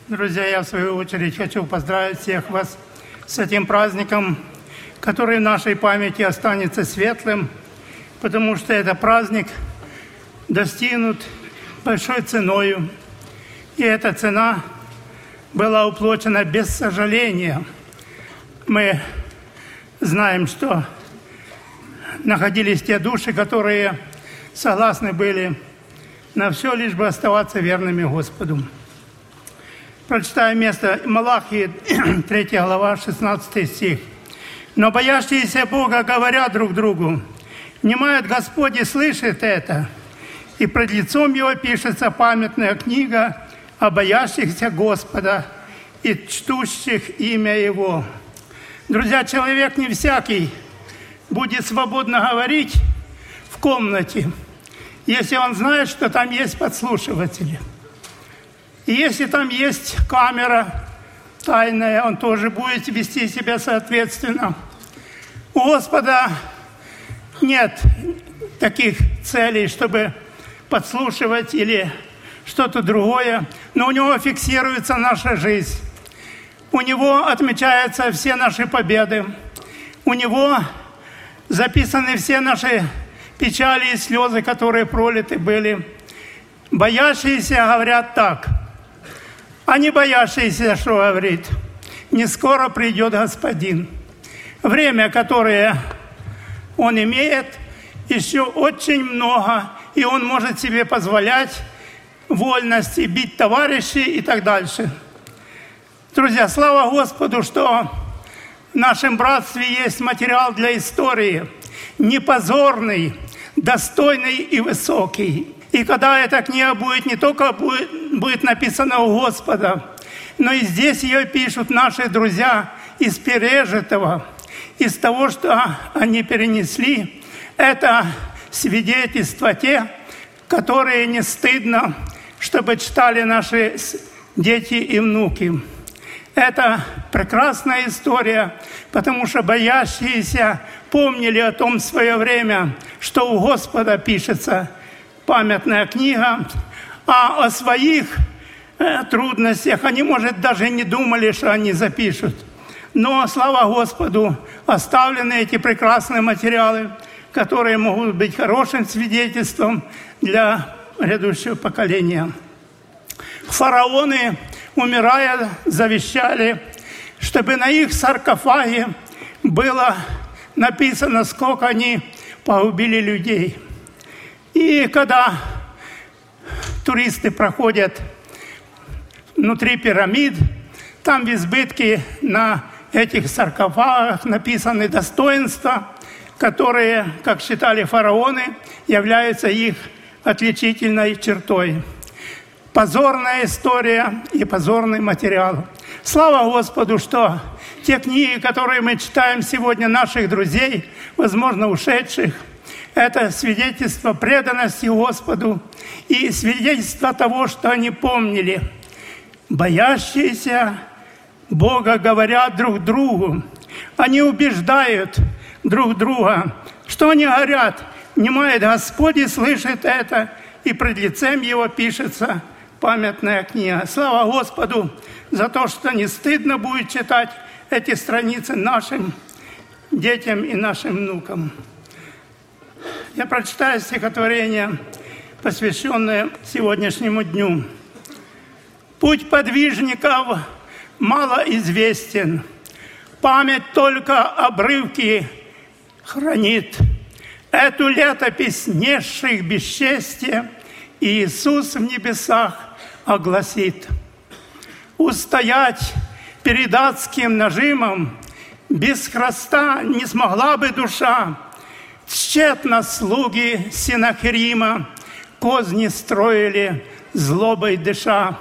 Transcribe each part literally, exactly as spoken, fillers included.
Друзья, я в свою очередь хочу поздравить всех вас с этим праздником, который в нашей памяти останется светлым, потому что этот праздник достигнут большой ценою. И эта цена была уплачена без сожаления. Мы знаем, что находились те души, которые согласны были на все, лишь бы оставаться верными Господу. Прочитаю место Малахии, третья глава, шестнадцатый стих. «Но боящиеся Бога говорят друг другу, внимает Господь и слышит это, и пред лицом Его пишется памятная книга о боящихся Господа и чтущих имя Его». Друзья, человек не всякий будет свободно говорить в комнате, если он знает, что там есть подслушиватели. И если там есть камера тайная, он тоже будет вести себя соответственно. У Господа нет таких целей, чтобы подслушивать или что-то другое, но у Него фиксируется наша жизнь. У Него отмечаются все наши победы. У Него записаны все наши печали и слезы, которые пролиты были. Боящиеся говорят так. А не боящиеся, что говорит? Не скоро придет Господин. Время, которое Он имеет, еще очень много, и Он может себе позволять вольности, бить товарищей и так дальше. Друзья, слава Господу, что в нашем братстве есть материал для истории, непозорный, достойный и высокий. И когда эта книга будет не только будет, будет написана у Господа, но и здесь ее пишут наши друзья из пережитого, из того, что они перенесли. Это свидетельства те, которые не стыдно, чтобы читали наши дети и внуки. Это прекрасная история, потому что боящиеся помнили о том в свое время, что у Господа пишется памятная книга, а о своих э, трудностях они, может, даже не думали, что они запишут. Но, слава Господу, оставлены эти прекрасные материалы, которые могут быть хорошим свидетельством для грядущего поколения. Фараоны, умирая, завещали, чтобы на их саркофаге было написано, сколько они погубили людей. И когда туристы проходят внутри пирамид, там в избытке на этих саркофагах написаны достоинства, которые, как считали фараоны, являются их отличительной чертой. Позорная история и позорный материал. Слава Господу, что те книги, которые мы читаем сегодня наших друзей, возможно, ушедших, это свидетельство преданности Господу и свидетельство того, что они помнили. Боящиеся Бога говорят друг другу. Они убеждают друг друга. Что они говорят? Внимает Господь и слышит это, и пред лицем Его пишется памятная книга. Слава Господу за то, что не стыдно будет читать эти страницы нашим детям и нашим внукам. Я прочитаю стихотворение, посвященное сегодняшнему дню. «Путь подвижников мало известен, память только обрывки хранит. Эту летопись несших бесчестия Иисус в небесах огласит. Устоять перед адским нажимом без Христа не смогла бы душа. Тщетно слуги Синахирима козни строили, злобой дыша.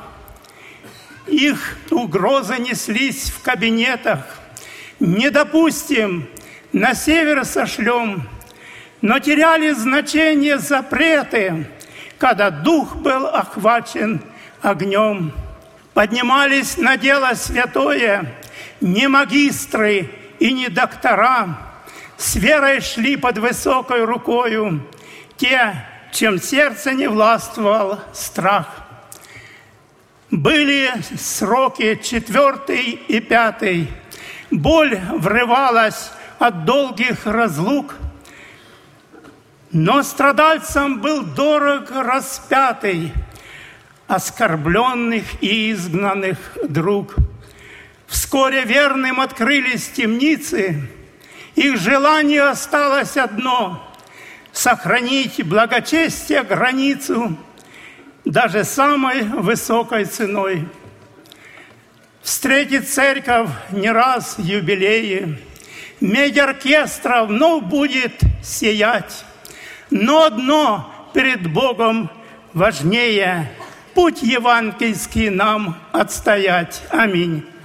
Их угрозы неслись в кабинетах. Не допустим, на север сошлем. Но теряли значение запреты, когда дух был охвачен огнем. Поднимались на дело святое не магистры и не доктора, с верой шли под высокой рукою те, чем сердце не властвовал страх. Были сроки четвертый и пятый. Боль врывалась от долгих разлук, но страдальцам был дорог распятый, оскорбленных и изгнанных друг. Вскоре верным открылись темницы, их желание осталось одно — сохранить благочестие границу даже самой высокой ценой. Встретит церковь не раз юбилеи, медь оркестра вновь будет сиять, но одно перед Богом важнее — путь евангельский нам отстоять. Аминь.